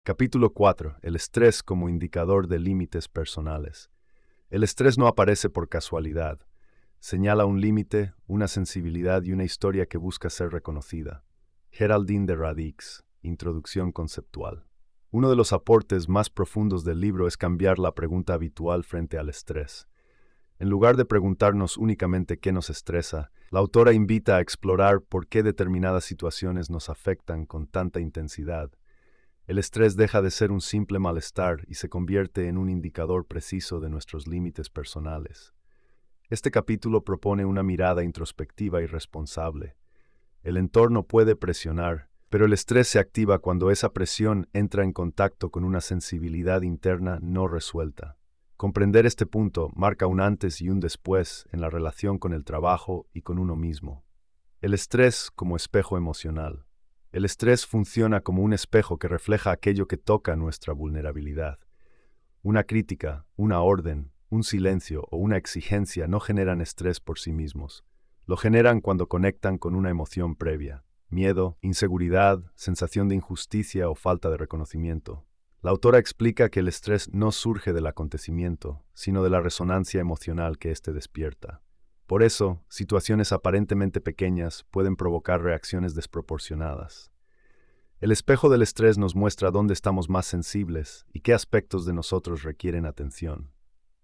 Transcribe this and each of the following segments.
Capítulo 4. El estrés como indicador de límites personales. El estrés no aparece por casualidad. Señala un límite, una sensibilidad y una historia que busca ser reconocida. Geraldine de Radix, Introducción conceptual. Uno de los aportes más profundos del libro es cambiar la pregunta habitual frente al estrés. En lugar de preguntarnos únicamente qué nos estresa, la autora invita a explorar por qué determinadas situaciones nos afectan con tanta intensidad. El estrés deja de ser un simple malestar y se convierte en un indicador preciso de nuestros límites personales. Este capítulo propone una mirada introspectiva y responsable. El entorno puede presionar, pero el estrés se activa cuando esa presión entra en contacto con una sensibilidad interna no resuelta. Comprender este punto marca un antes y un después en la relación con el trabajo y con uno mismo. El estrés como espejo emocional. El estrés funciona como un espejo que refleja aquello que toca nuestra vulnerabilidad. Una crítica, una orden, un silencio o una exigencia no generan estrés por sí mismos. Lo generan cuando conectan con una emoción previa: miedo, inseguridad, sensación de injusticia o falta de reconocimiento. La autora explica que el estrés no surge del acontecimiento, sino de la resonancia emocional que éste despierta. Por eso, situaciones aparentemente pequeñas pueden provocar reacciones desproporcionadas. El espejo del estrés nos muestra dónde estamos más sensibles y qué aspectos de nosotros requieren atención.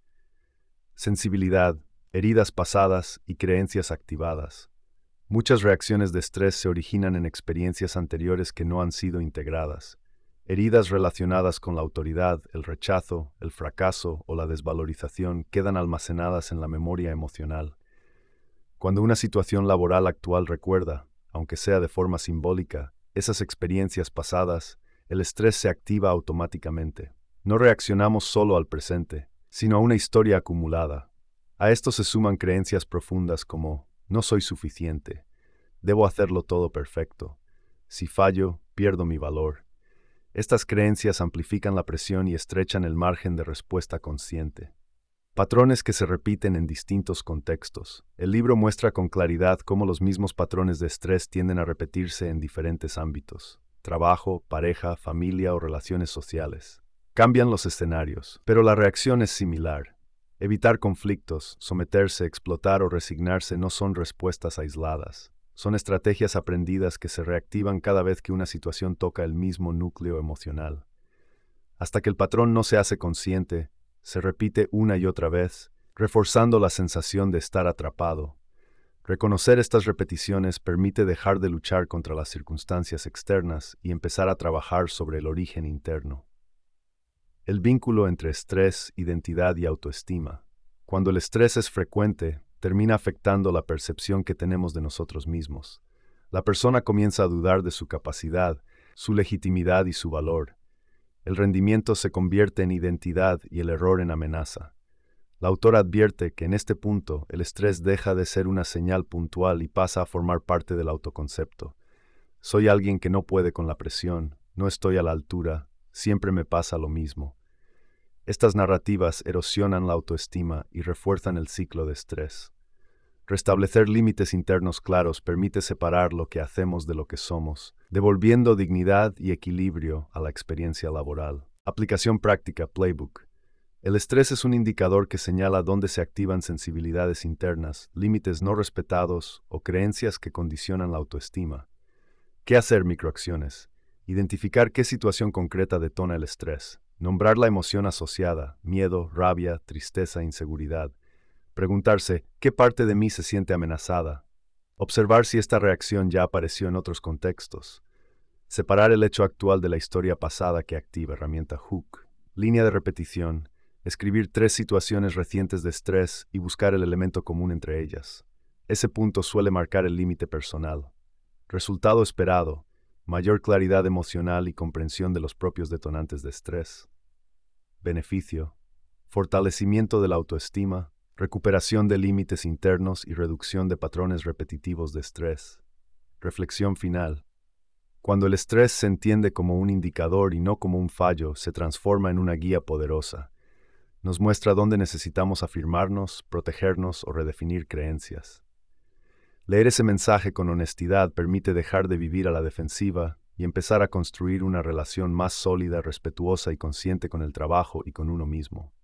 Sensibilidad, heridas pasadas y creencias activadas. Muchas reacciones de estrés se originan en experiencias anteriores que no han sido integradas. Heridas relacionadas con la autoridad, el rechazo, el fracaso o la desvalorización quedan almacenadas en la memoria emocional. Cuando una situación laboral actual recuerda, aunque sea de forma simbólica, esas experiencias pasadas, el estrés se activa automáticamente. No reaccionamos solo al presente, sino a una historia acumulada. A esto se suman creencias profundas como: no soy suficiente, debo hacerlo todo perfecto, si fallo, pierdo mi valor. Estas creencias amplifican la presión y estrechan el margen de respuesta consciente. Patrones que se repiten en distintos contextos. El libro muestra con claridad cómo los mismos patrones de estrés tienden a repetirse en diferentes ámbitos: trabajo, pareja, familia o relaciones sociales. Cambian los escenarios, pero la reacción es similar. Evitar conflictos, someterse, explotar o resignarse no son respuestas aisladas. Son estrategias aprendidas que se reactivan cada vez que una situación toca el mismo núcleo emocional. Hasta que el patrón no se hace consciente, se repite una y otra vez, reforzando la sensación de estar atrapado. Reconocer estas repeticiones permite dejar de luchar contra las circunstancias externas y empezar a trabajar sobre el origen interno. El vínculo entre estrés, identidad y autoestima. Cuando el estrés es frecuente, termina afectando la percepción que tenemos de nosotros mismos. La persona comienza a dudar de su capacidad, su legitimidad y su valor. El rendimiento se convierte en identidad y el error en amenaza. La autora advierte que en este punto el estrés deja de ser una señal puntual y pasa a formar parte del autoconcepto. Soy alguien que no puede con la presión, no estoy a la altura, siempre me pasa lo mismo. Estas narrativas erosionan la autoestima y refuerzan el ciclo de estrés. Restablecer límites internos claros permite separar lo que hacemos de lo que somos, devolviendo dignidad y equilibrio a la experiencia laboral. Aplicación práctica, Playbook. El estrés es un indicador que señala dónde se activan sensibilidades internas, límites no respetados o creencias que condicionan la autoestima. ¿Qué hacer? Microacciones. Identificar qué situación concreta detona el estrés. Nombrar la emoción asociada: miedo, rabia, tristeza, inseguridad. Preguntarse: ¿qué parte de mí se siente amenazada? Observar si esta reacción ya apareció en otros contextos. Separar el hecho actual de la historia pasada que activa. Herramienta Hook. Línea de repetición. Escribir 3 situaciones recientes de estrés y buscar el elemento común entre ellas. Ese punto suele marcar el límite personal. Resultado esperado: mayor claridad emocional y comprensión de los propios detonantes de estrés. Beneficio: fortalecimiento de la autoestima, recuperación de límites internos y reducción de patrones repetitivos de estrés. Reflexión final. Cuando el estrés se entiende como un indicador y no como un fallo, se transforma en una guía poderosa. Nos muestra dónde necesitamos afirmarnos, protegernos o redefinir creencias. Leer ese mensaje con honestidad permite dejar de vivir a la defensiva y empezar a construir una relación más sólida, respetuosa y consciente con el trabajo y con uno mismo.